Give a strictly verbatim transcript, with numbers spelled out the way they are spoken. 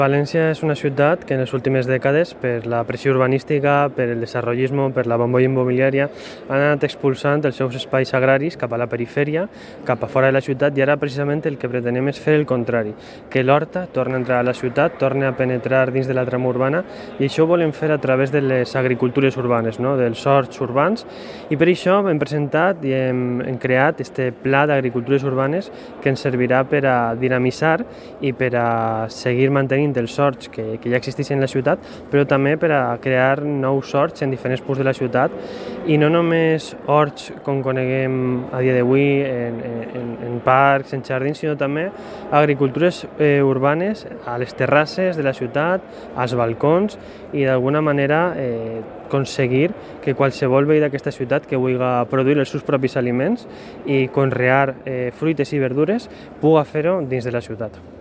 València és una ciutat que en les últimes dècades, per la pressió urbanística, per el desarrollismo, per la bombolla immobiliària, han anat expulsant els seus espais agraris cap a la perifèria, cap a fora de la ciutat, i ara precisament el que pretenem és fer el contrari, que l'horta torni a entrar a la ciutat, torni a penetrar dins de la trama urbana, i això ho volem fer a través de les agricultures urbanes, no? dels horts urbans, i per això hem presentat i hem, hem creat este pla d'agricultures urbanes que ens servirà per a dinamitzar i per a seguir mantenint dels horts que, que ja existeixen en la ciutat, però també per a crear nous horts en diferents punts de la ciutat, i no només horts com coneguem a dia d'avui en, en, en parcs, en jardins, sinó també agricultures eh, urbanes a les terrasses de la ciutat, als balcons, i d'alguna manera eh, aconseguir que qualsevol veí d'aquesta ciutat que vulgui produir els seus propis aliments i conrear eh, fruites i verdures puga fer-ho dins de la ciutat.